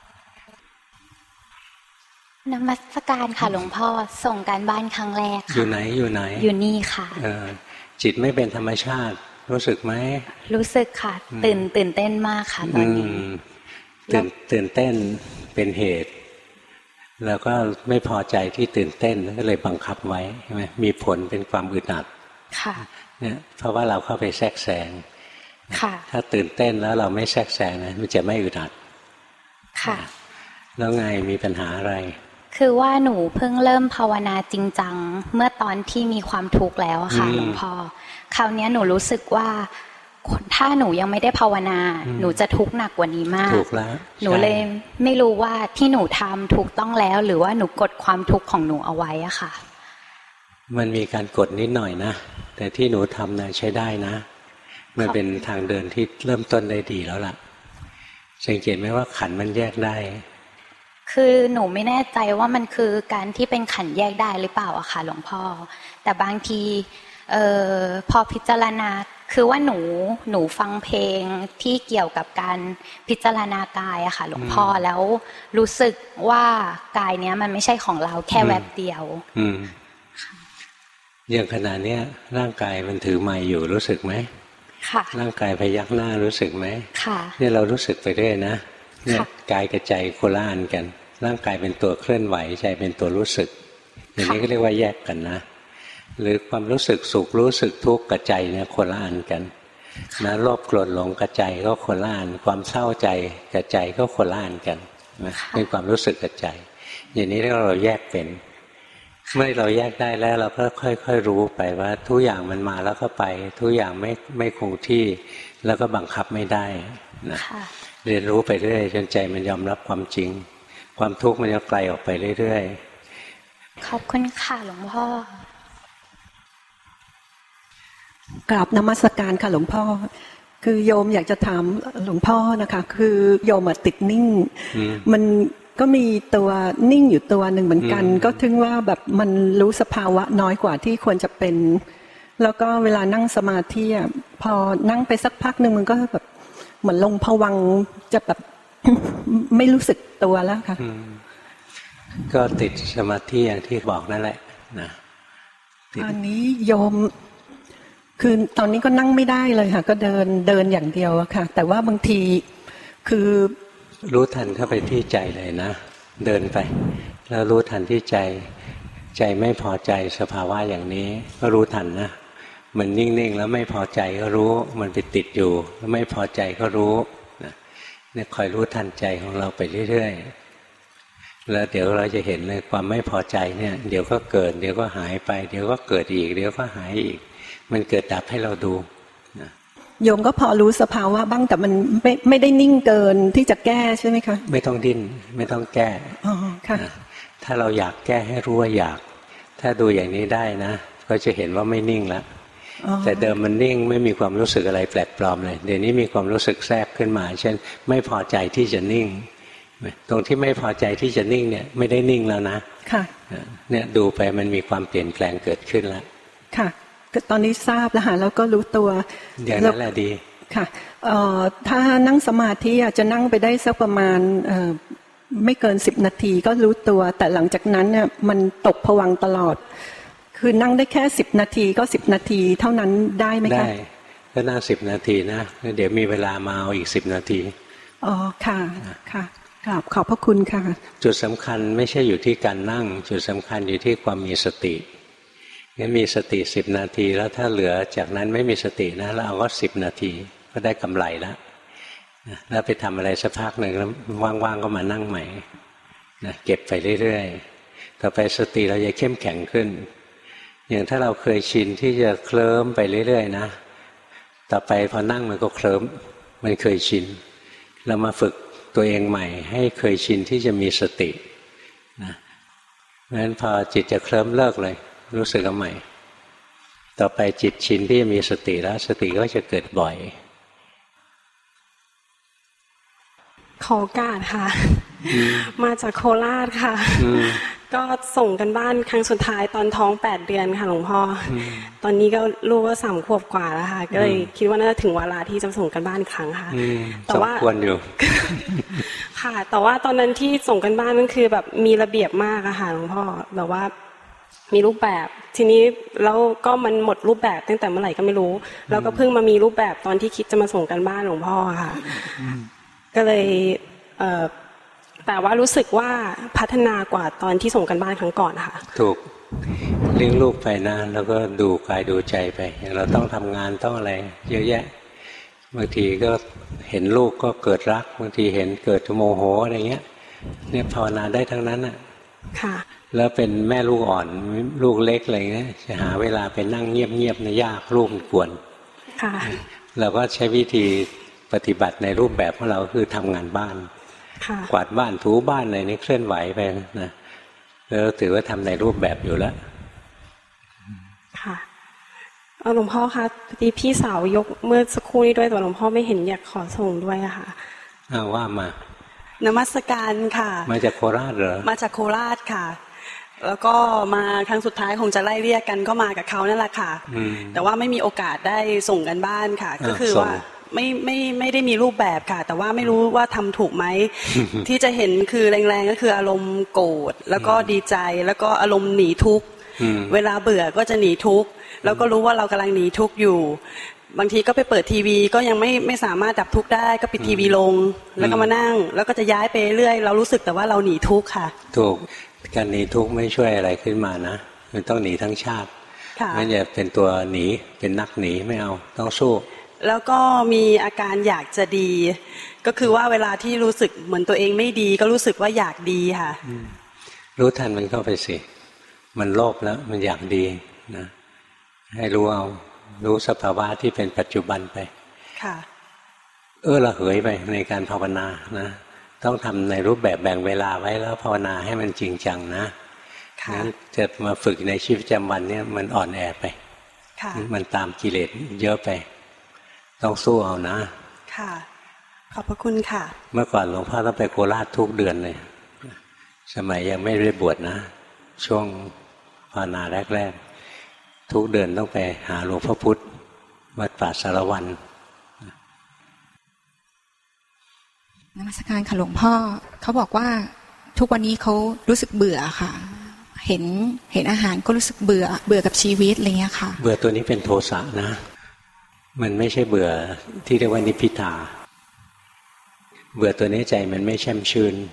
นมัสการค่ะหลวงพ่อส่งการบ้านครั้งแรกค่ะอยู่ไหนอยู่ไหนอยู่นี่ค่ะจิตไม่เป็นธรรมชาติรู้สึกไหมรู้สึกค่ะตื่นตื่นเต้นมากค่ะตอนนี้ตื่นตื่นเต้นเป็นเหตุแล้วก็ไม่พอใจที่ตื่นเต้นก็เลยบังคับไว้ใช่ไหมมีผลเป็นความอึดอัดค่ะเนี่ยเพราะว่าเราเข้าไปแทรกแซงค่ะถ้าตื่นเต้นแล้วเราไม่แทรกแซงนะมันจะไม่อึดอัดค่ะแล้วไงมีปัญหาอะไรคือว่าหนูเพิ่งเริ่มภาวนาจริงจังเมื่อตอนที่มีความทุกข์แล้วค่ะหลวงพ่อคราวนี้หนูรู้สึกว่าถ้าหนูยังไม่ได้ภาวนาหนูจะทุกข์หนักกว่านี้มากถูกแล้วหนูเลยไม่รู้ว่าที่หนูทำถูกต้องแล้วหรือว่าหนูกดความทุกข์ของหนูเอาไว้อะค่ะมันมีการกดนิดหน่อยนะแต่ที่หนูทำนะใช้ได้นะมันเป็นทางเดินที่เริ่มต้นได้ดีแล้วล่ะสังเกตไหมว่าขันมันแยกได้คือหนูไม่แน่ใจว่ามันคือการที่เป็นขันแยกได้หรือเปล่าอะค่ะหลวงพ่อแต่บางทีเอ่อพอพิจารณาคือว่าหนูหนูฟังเพลงที่เกี่ยวกับการพิจารณากายอะค่ะหลวงพ่อแล้วรู้สึกว่ากายเนี้ยมันไม่ใช่ของเราแค่แวบเดียวอย่างขณะนี้ร่างกายมันถือไม้อยู่รู้สึกไหมค่ะร่างกายพยักหน้ารู้สึกไหมค่ะเนี่ยเรารู้สึกไปเรื่อยนะเนี่ยกายกับใจโคละอันกันร่างกายเป็นตัวเคลื่อนไหวใจเป็นตัวรู้สึกอย่างนี้ก็เรียกว่าแยกกันนะหรือความรู้สึกสุขรู้สึกทุกข์กับใจเนี่ยคนละอันกันนะโลภโกรธหลงกับใจก็คนละอันความเศร้าใจกับใจก็คนละอันกันนะเป็นความรู้สึกกับใจอย่างนี้เรียกว่าเราแยกเป็นเมื่อเราแยกได้แล้วเราก็ค่อยๆรู้ไปว่าทุกอย่างมันมาแล้วก็ไปทุกอย่างไม่ไม่คงที่แล้วก็บังคับไม่ได้นะเรียนรู้ไปเรื่อยจนใจมันยอมรับความจริงความทุกข์มันจะไกลออกไปเรื่อยขอบคุณค่ะหลวงพ่อกราบนมัสการค่ะหลวงพ่อคือโยมอยากจะถามหลวงพ่อนะคะคือโยมติดนิ่งมันก็มีตัวนิ่งอยู่ตัวหนึ่งเหมือนกันก็ถึงว่าแบบมันรู้สภาวะน้อยกว่าที่ควรจะเป็นแล้วก็เวลานั่งสมาธิพอนั่งไปสักพักหนึ่งมันก็แบบเหมือนลงภวังค์จะแบบ ไม่รู้สึกตัวแล้วค่ะก็ติดสมาธิอย่างที่บอกนั่นแหละนะอันนี้โยมคือตอนนี้ก็นั่งไม่ได้เลยค่ะก็เดินเดินอย่างเดียวอะค่ะแต่ว่าบางทีคือรู้ทันเข้าไปที่ใจเลยนะเดินไปแล้วรู้ทันที่ใจใจไม่พอใจสภาวะอย่างนี้ก็รู้ทันนะมันนิ่งๆแล้วไม่พอใจก็รู้มันไปติดอยู่แล้วไม่พอใจก็รู้นะเนี่ยคอยรู้ทันใจของเราไปเรื่อยๆแล้วเดี๋ยวเราจะเห็นเลยความไม่พอใจเนี่ยเดี๋ยวก็เกิดเดี๋ยวก็หายไปเดี๋ยวก็เกิดอีกเดี๋ยวก็หายอีกมันเกิดดับให้เราดูนะโยมก็พอรู้สภาวะบ้างแต่มันไม่ไม่ได้นิ่งเกินที่จะแก้ใช่ไหมคะไม่ต้องดิ้นไม่ต้องแก้อ๋อค่ะถ้าเราอยากแก้ให้รู้ว่าอยากถ้าดูอย่างนี้ได้นะก็จะเห็นว่าไม่นิ่งแล้วแต่เดิมมันนิ่งไม่มีความรู้สึกอะไรแปลกปลอมเลยเดี๋ยวนี้มีความรู้สึกแทรกขึ้นมาเช่นไม่พอใจที่จะนิ่งตรงที่ไม่พอใจที่จะนิ่งเนี่ยไม่ได้นิ่งแล้วนะค่ะเนี่ยดูไปมันมีความเปลี่ยนแปลงเกิดขึ้นแล้วค่ะตอนนี้ทราบแล้วค่ะแล้วก็รู้ตัวอย่างนั้นแหละดีค่ะเอ่อถ้านั่งสมาธิอาจจะนั่งไปได้สักประมาณเอ่อไม่เกินสิบนาทีก็รู้ตัวแต่หลังจากนั้นเนี่ยมันตกผวังค์ตลอดคือนั่งได้แค่สิบนาทีก็สิบนาทีเท่านั้นได้ไหมคะได้ก็นั่งสิบนาทีนะเดี๋ยวมีเวลามาเอาอีกสิบนาทีอ๋อค่ะค่ะกราบขอบพระคุณค่ะจุดสำคัญไม่ใช่อยู่ที่การนั่งจุดสำคัญอยู่ที่ความมีสติงั้นมีสติสิบนาทีแล้วถ้าเหลือจากนั้นไม่มีสตินะแล้วเอาก็สิบนาทีก็ได้กำไรแล้วแล้วไปทำอะไรสักพักหนึ่งแล้วว่างๆก็มานั่งใหม่นะเก็บไปเรื่อยๆต่อไปสติเราจะเข้มแข็งขึ้นอย่างถ้าเราเคยชินที่จะเคลิ้มไปเรื่อยๆนะต่อไปพอนั่งมันก็เคลิ้มมันเคยชินเรามาฝึกตัวเองใหม่ให้เคยชินที่จะมีสตินะเพราะฉะนั้นพอจิตจะเคลิ้มเลิกเลยรู้สึกเอาใหม่ต่อไปจิตชินที่จะมีสติแล้วสติก็จะเกิดบ่อยขอโอกาสค่ะมาจากโคราชค่ะก็ส่งกันบ้านครั้งสุดท้ายตอนท้องแปดเดือนค่ะหลวงพ่อตอนนี้ก็ลูกก็สามขวบกว่าแล้วค่ะก็เลยคิดว่าน่าจะถึงเวลาที่จะส่งกันบ้านอีกครั้งค่ะแต่ว่าควรอยู่ค่ะแต่ว่าตอนนั้นที่ส่งกันบ้านนั่นคือแบบมีระเบียบมากอะค่ะหลวงพ่อแบบว่ามีรูปแบบทีนี้แล้วก็มันหมดรูปแบบตั้งแต่เมื่อไหร่ก็ไม่รู้แล้วก็เพิ่งมามีรูปแบบตอนที่คิดจะมาส่งกันบ้านหลวงพ่อค่ะก็เลยเอ่อแต่ว่ารู้สึกว่าพัฒนากว่าตอนที่ส่งกันบ้านครั้งก่อนค่ะถูกเลี้ยงลูกไปนะแล้วก็ดูกายดูใจไปเราต้องทำงานต้องอะไรเยอะแยะบางทีก็เห็นลูกก็เกิดรักบางทีเห็นเกิดโมโหอะไรเงี้ยเนี่ยภาวนาได้ทั้งนั้นน่ะค่ะแล้วเป็นแม่ลูกอ่อนลูกเล็กอะไรเงี้ยจะหาเวลาไปนั่งเงียบๆนะยากลูกมันกวนค่ะเราก็ใช้วิธีปฏิบัติในรูปแบบของเราคือทำงานบ้านกวาดบ้านถูบ้านอะไรนี่เคลื่อนไหวไปนะแล้วถือว่าทำในรูปแบบอยู่แล้วค่ะหลวงพ่อคะพอดีพี่สาวยกเมื่อสักครู่นี้ด้วยแต่หลวงพ่อไม่เห็นอยากขอส่งด้วยอะค่ะอ้าวว่ามานมัสการค่ะมาจากโคราชเหรอมาจากโคราชค่ะแล้วก็มาครั้งสุดท้ายคงจะไล่เรียกกันก็มากับเขานั่นแหละค่ะแต่ว่าไม่มีโอกาสได้ส่งกันบ้านค่ะก็คือว่าไม่ไม่ไม่ได้มีรูปแบบค่ะแต่ว่าไม่รู้ว่าทำถูกไหม ที่จะเห็นคือแรงๆก็คืออารมณ์โกรธแล้วก็ดีใจแล้วก็อารมณ์หนีทุกข์เวลาเบื่อก็จะหนีทุกข์แล้วก็รู้ว่าเรากำลังหนีทุกข์อยู่บางทีก็ไปเปิดทีวีก็ยังไม่ไม่สามารถดับทุกข์ได้ก็ปิดทีวีลงแล้วก็มานั่งแล้วก็จะย้ายไปเรื่อยเรารู้สึกแต่ว่าเราหนีทุกข์ค่ะถูกการหนีทุกข์ไม่ช่วยอะไรขึ้นมานะมันต้องหนีทั้งชาติไม่อย่าเป็นตัวหนีเป็นนักหนีไม่เอาต้องสู้แล้วก็มีอาการอยากจะดีก็คือว่าเวลาที่รู้สึกเหมือนตัวเองไม่ดีก็รู้สึกว่าอยากดีค่ะรู้ทันมันเข้าไปสิมันโลภแล้วมันอยากดีนะให้รู้เอารู้สภาวะที่เป็นปัจจุบันไปค่ะเออละเหยไปในการภาวนานะต้องทำในรูปแบบแบ่งเวลาไว้แล้วภาวนาให้มันจริงจังนะงั้นจะมาฝึกในชีวิตประจำวันเนี่ยมันอ่อนแอไปมันตามกิเลสเยอะไปต้องสู้เอานะค่ะขอบพระคุณค่ะเมื่อก่อนหลวงพ่อต้องไปโคราชทุกเดือนเลยสมัยยังไม่ได้บวชนะช่วงภาวนาแรกๆทุกเดือนต้องไปหาหลวงพ่อพุธวัดป่าสารวันนมัสการค่ะหลวงพ่อเขาบอกว่าทุกวันนี้เขารู้สึกเบื่อค่ะเห็นเห็นอาหารก็รู้สึกเบื่อเบื่อกับชีวิตอะไรเงี้ยค่ะเบื่อตัวนี้เป็นโทสะนะมันไม่ใช่เบื่อที่เรียกว่านิพพิทาเบื่อตัวนี้ใจมันไม่แช่มชื่น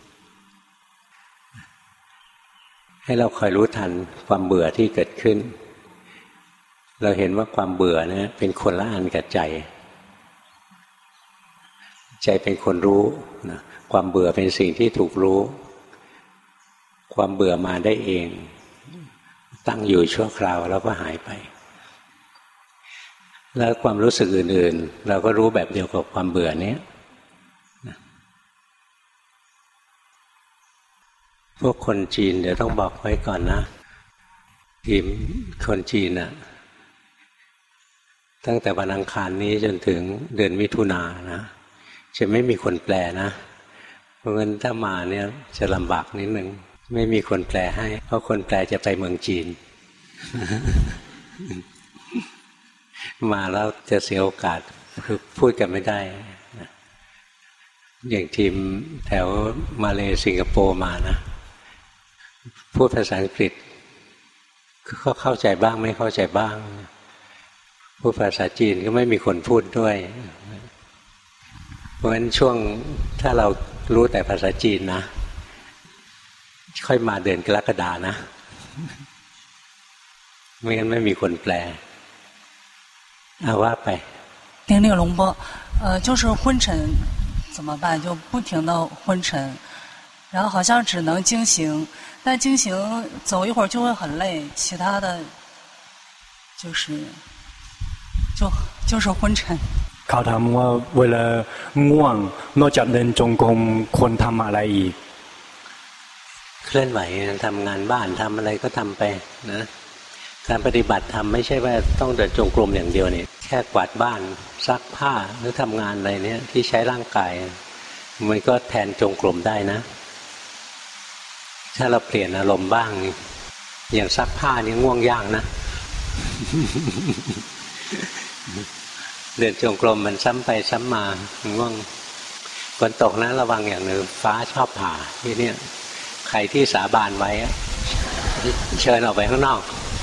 ให้เราคอยรู้ทันความเบื่อที่เกิดขึ้นเราเห็นว่าความเบื่อเนี่ยเป็นคนละอันกับใจใจเป็นคนรู้นะความเบื่อเป็นสิ่งที่ถูกรู้ความเบื่อมาได้เองตั้งอยู่ชั่วคราวแล้วก็หายไปแล้วความรู้สึกอื่นๆเราก็รู้แบบเดียวกับความเบื่อนี้พวกคนจีนเดี๋ยวต้องบอกไว้ก่อนนะทีมคนจีนน่ะตั้งแต่วันอังคารนี้จนถึงเดือนมิถุนายนนะจะไม่มีคนแปลนะเพราะงั้นถ้ามาเนี่ยจะลำบากนิดนึงไม่มีคนแปลให้เพราะคนแปลจะไปเมืองจีน มาแล้วจะเสียโอกาสคือพูดกันไม่ได้นะอย่างทีมแถวมาเลสิงคโปร์มานะพูดภาษาอังกฤษก็เข้าใจบ้างไม่เข้าใจบ้างพูดภาษาจีนก็ไม่มีคนพูดด้วยเพราะฉะนั้นช่วงถ้าเรารู้แต่ภาษาจีนนะค่อยมาเดือนกรกฎานะไม่งั้นไม่มีคนแปลเอาว่าไป听那个龙波呃就是昏沉怎么办就不停的昏沉然后好像只能经行但经行走一会儿就会很累其他的就是就就是昏沉เขาถามว่าเวลาง่วงนอกจากเดินจงกรมควรทำอะไรอีกเคลื่อนไหวทำงานบ้านทำอะไรก็ทำไปนะการปฏิบัติทำไม่ใช่ว่าต้องเดินจงกรมอย่างเดียวนี่แค่กวาดบ้านซักผ้าหรือทำงานอะไรเนี้ยที่ใช้ร่างกายมันก็แทนจงกรมได้นะถ้าเราเปลี่ยนอารมณ์บ้างอย่างซักผ้านี่ง่วงยากนะ เดินจงกรมมันซ้ำไปซ้ำมาง่วงฝนตกนะระวังอย่างหนึ่งฟ้าชอบผ่าที่เนี่ยใครที่สาบานไว้เชิญออกไปข้างนอก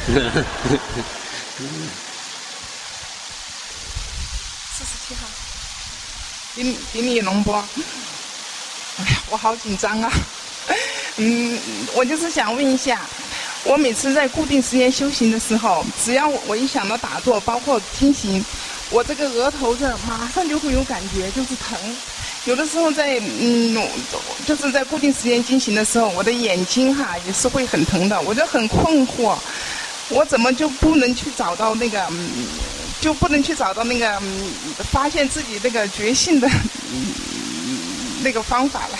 四十七号顶顶你龙波哎呀我好紧张啊嗯我就是想问一下我每次在固定时间修行的时候只要我一想到打坐包括听行我这个额头这马上就会有感觉就是疼有的时候在嗯就是在固定时间进行的时候我的眼睛哈也是会很疼的我就很困惑我怎么就不能去找到那个就不能去找到那个发现自己那个觉性的那个方法了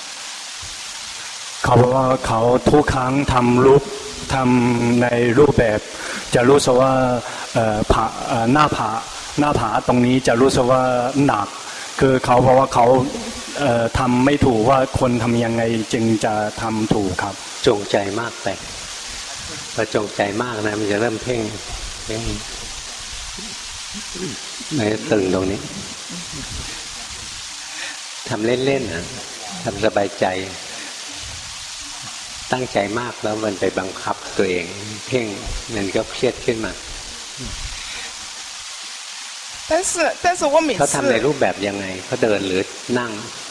เขาบอกว่าเขาทุกครั้งทำรูปทำในรูปแบบจะรู้สึกว่าผาหน้าผาหน้าผาตรงนี้จะรู้สึกว่าหนักคือเขาบอกว่าเขาทำไม่ถูกว่าคนทำยังไงจึงจะทำถูกครับจงใจมากไปพอจงใจมากนะมันจะเริ่มเพ่งเพ่งในตึงตรงนี้ทำเล่นๆนะทำสบายใจตั้งใจมากแล้วมันไปบังคับตัวเองเพ่งมันก็เครียดขึ้นมา但是但是我每次เขาทำในรูปแบบยังไงเขาเดินหรือนั่ง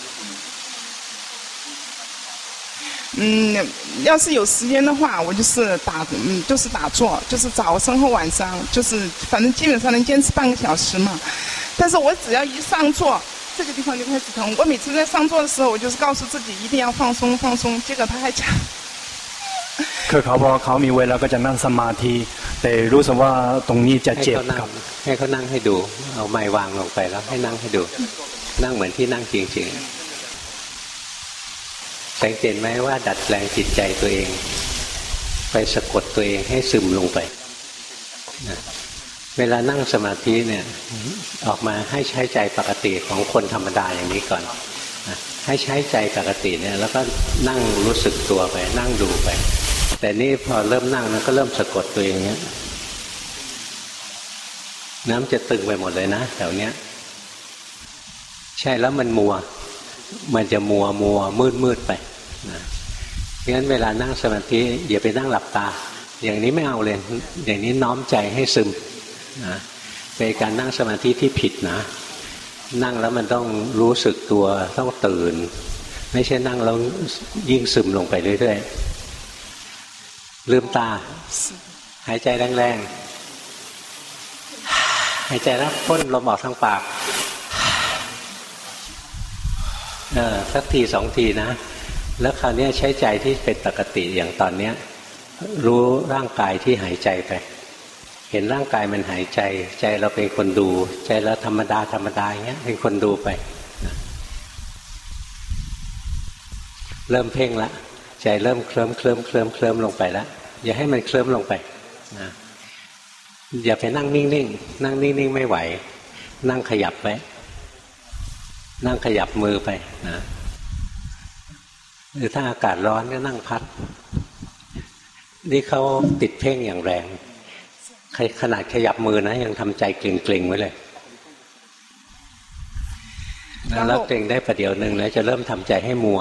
嗯要是有时间的话我就是打嗯就是打坐就是早上和晚上就是反正基本上能坚持半个小时嘛但是我只要一上座这个地方就开始疼我每次在上座的时候我就是告诉自己一定要放松放松结果他还讲คือเขาบอกเขามีเวลาก็จะนั่งสมาธิแต่รู้สึกว่าตรงนี้จะเจ็บครับให้เขานั่งให้ดูเอาไม้วางลงไปแล้วให้นั่งให้ดูนั่งเหมือนที่นั่งจริงๆสังเกตไหมว่าดัดแปลงจิตใจตัวเองไปสะกดตัวเองให้ซึมลงไปนะเวลานั่งสมาธิเนี่ยออกมาให้ใช้ใจปกติของคนธรรมดาอย่างนี้ก่อนนะให้ใช้ใจปกติเนี่ยแล้วก็นั่งรู้สึกตัวไปนั่งดูไปแต่นี่พอเริ่มนั่งนะก็เริ่มสะกดตัวเองเนี้ยน้ำจะตึงไปหมดเลยนะแถวเนี้ยใช่แล้วมันมัวมันจะมัวมัวมืดมืดไปนะงั้นเวลานั่งสมาธิอย่าไปนั่งหลับตาอย่างนี้ไม่เอาเลยอย่างนี้น้อมใจให้ซึมนะเป็นการนั่งสมาธิที่ผิดนะนั่งแล้วมันต้องรู้สึกตัวต้องตื่นไม่ใช่นั่งแล้วยิ่งซึมลงไปเรื่อยๆลืมตาหายใจแรงๆหายใจแล้วพ่นลมออกทางปากเออสักทีสองทีนะแล้วคราวนี้ใช้ใจที่เป็นปกติอย่างตอนเนี้ยรู้ร่างกายที่หายใจไปเห็นร่างกายมันหายใจใจเราเป็นคนดูใจเราธรรมดาธรรมดาอย่างเงี้ยเป็นคนดูไปนะเริ่มเพ่งละใจเริ่มเคลิ้มเคลิ้มเคลิ้มเคลิ้มลงไปแล้วอย่าให้มันเคลิ้มลงไปนะอย่าไปนั่งนิ่งๆนั่งนิ่งๆไม่ไหวนั่งขยับไปนั่งขยับมือไปนะหรือถ้าอากาศร้อนก็นั่งพัดนี่เขาติดเพ่งอย่างแรงขนาดขยับมือนะยังทำใจเกร็งๆไว้เลยแล้วเกร็งได้ประเดี๋ยวหนึ่งแล้วจะเริ่มทำใจให้มัว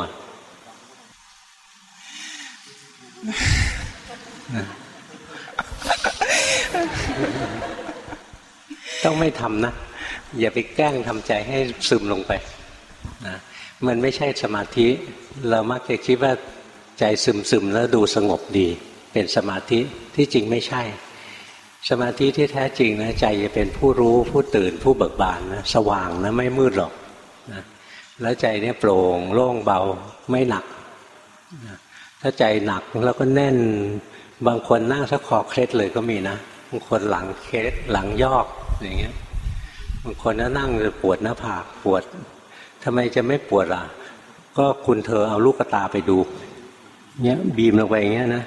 ต้องไม่ทำนะอย่าไปแกล้งทำใจให้ซึมลงไปนะมันไม่ใช่สมาธิเรามักจะคิดว่าใจซึมๆแล้วดูสงบดีเป็นสมาธิที่จริงไม่ใช่สมาธิที่แท้จริงนะใจจะเป็นผู้รู้ผู้ตื่นผู้เบิกบานนะสว่างนะไม่มืดหรอกนะแล้วใจเนี่ยโปร่งโล่งเบาไม่หนักนะถ้าใจหนักแล้วก็แน่นบางคนนั่งสักคอเคล็ดเลยก็มีนะบางคนหลังเคล็ดหลังยอกอย่างเงี้ยบางคนนั่งจะปวดหน้าผากปวดทำไมจะไม่ปวดล่ะก็คุณเธอเอาลูกตาไปดูเนี้ยบีมลงไปอย่างเงี้ยนะ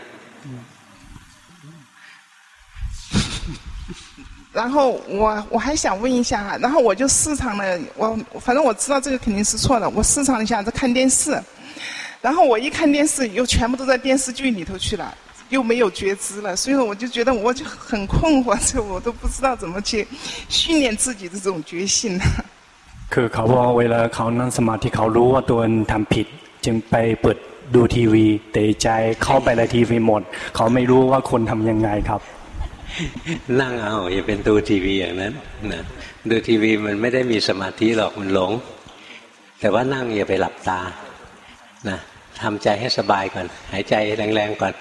然后我我还想问一下，然后我就试尝了，我反正我知道这个肯定是错的，我试尝了一下在看电视，然后我一看电视又全部都在电视剧里头去了，又没有觉知了，所以说我就觉得我就很困惑，这我都不知道怎么去训练自己的这种觉性。 คือเขาบอกเวลาเขานั่งสมาธิเขารู้ว่าตัวเองทำผิดจึงไปเปิดดูทีวีแต่ใจเข้าไปในทีวีหมดเขาไม่รู้ว่าคนทำยังไงครับนั่งเอาอย่าเป็นดูทีวีอย่างนั้นนะดูทีวีมันไม่ได้มีสมาธิหรอกมันหลงแต่ว่านั่งอย่าไปหลับตานะทำใจให้สบายก่อนหายใจแรงๆก่อน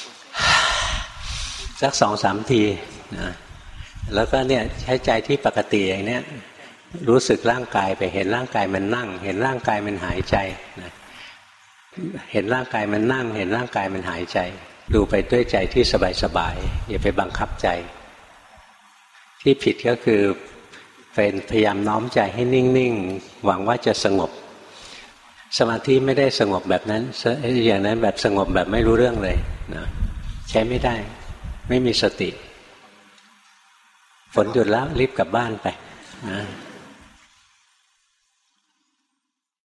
สักสองสามทีนะแล้วก็เนี่ยใช้ใจที่ปกติอย่างเนี้ยรู้สึกร่างกายไปเห็นร่างกายมันนั่งเห็นร่างกายมันหายใจนะเห็นร่างกายมันนั่งเห็นร่างกายมันหายใจดูไปด้วยใจที่สบายๆอย่าไปบังคับใจที่ผิดก็คือเป็นพยายามน้อมใจให้นิ่งๆหวังว่าจะสงบสมาธิไม่ได้สงบแบบนั้นอย่างนั้นแบบสงบแบบไม่รู้เรื่องเลยนะใช้ไม่ได้ไม่มีสติฝนหยุดแล้วรีบกลับบ้านไปนะ